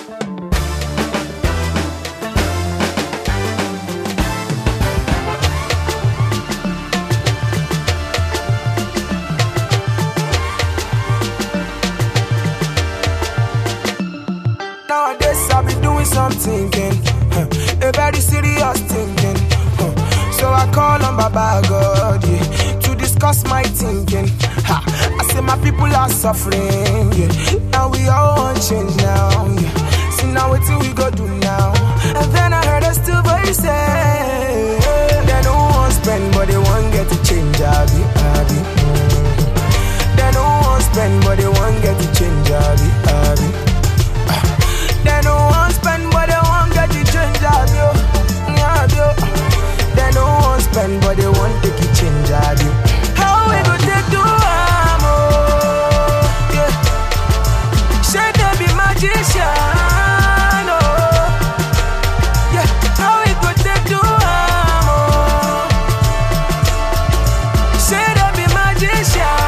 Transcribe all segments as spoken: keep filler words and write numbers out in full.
Nowadays I be doing something, huh, a very serious thinking. Huh. So I call on Baba God, yeah, to discuss my thinking. Ha. I say my people are suffering, yeah, and we all want change now. Yeah. See now what we go do now? And then I heard a still voice say, they don't want spend, but they want get to change. Abi, abi. Mm. They don't want spend, but they want get to change. Abi, abi. They don't want spend, but they want get the change of you. Yeah, you. They don't want spend, but they want take the change of you. How we go take do am, oh, yeah. Should they be magician, oh, yeah. How we go take do am, oh. Should they be magician,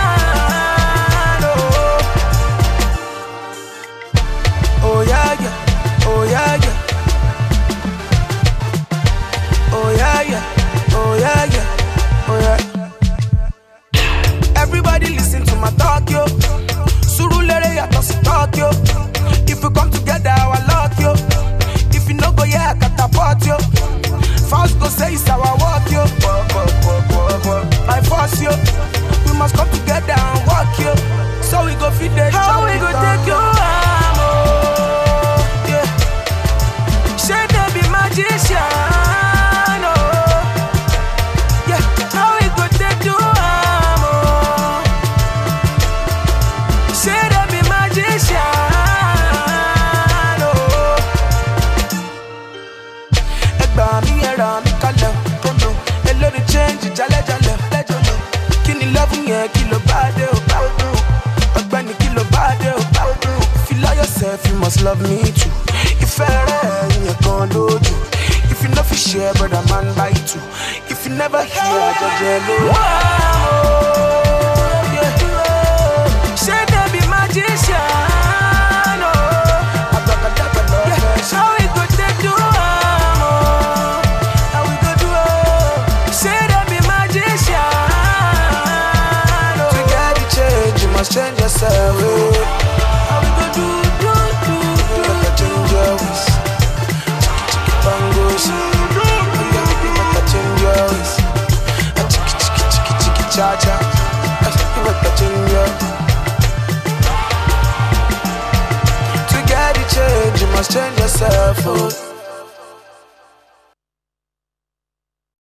oh. Oh yeah, yeah, oh yeah, yeah. Oh yeah, yeah, oh yeah, yeah, oh yeah. Everybody listen to my talk, yo. Surulere ya tosi talk, yo. If we come together, our luck, yo. If you no go, yeah, catapult, yo. Fast go say it's our work, yo. My force, yo. We must come together and work, yo. So we go feed the how we go take your arm, oh, yeah. Should they be magician, oh, yeah. How we go take your arm, oh. Should they be magician, oh. Egba mi era mi kale, kono. Elo de change jale jale, jale. Kini love yen kilo bade o bade. Ogbeni kilo bade o bade. If you love yourself, you must love me too. If you're gonna do, if you never share, brother man by two. If you never hear, judge hello. Wow, yeah. Should they be magician, oh. Yeah. How we go take do, oh. How we go do, oh. Should they be magician, oh. To get the change, you must change yourself, oh. How we go do, do, do, do. You gotta change your ways. Bangos, you gotta change your ways. Chiki chiki chiki chiki cha cha. You gotta change your. To get the change, you must change yourself, oh.